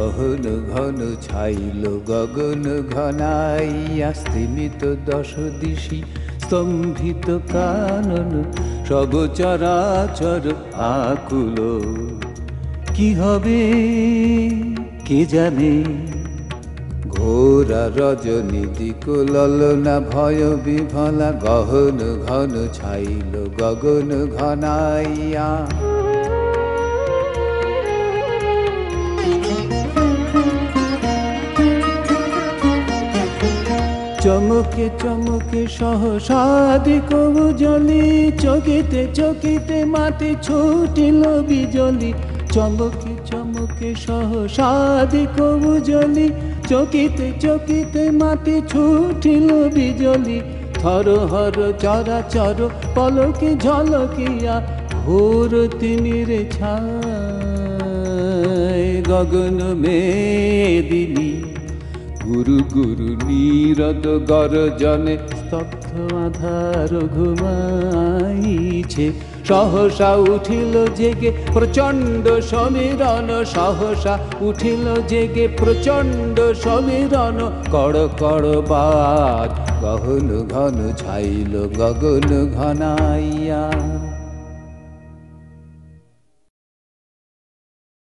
গহন ঘন ছাইল গগন ঘনাইয়া স্তিমিত দশ দিশি স্তম্ভিত কানন সব চরাচর আকুল কি হবে কে জানে ঘোরা রজনী দিক ললনা ভয় বিভলা গহন ঘন ছাইল গগন ঘনাইয়া চমকে চমকে সহসাদি কবুজলি চকিতে চকিতে মাটি ছুটিল বিজলি চমকে চমকে সহসাদি কবুজলি চকিতে চকিতে মাটি ছুটিল বিজলি থর হর চরাচর পলকে ঝলকিয়া ঘোর তিমির ছায় গগন মেদিনী গুরু গুরু নীরদ গর্জনে স্তব্ধ আধার ঘুমাইছে সহসা উঠিল জেগে প্রচণ্ড সমীরণ সহসা উঠিল জেগে প্রচণ্ড সমীরণ কড় কড় বাদ গহন ঘন ছাইল গগন ঘনাইয়া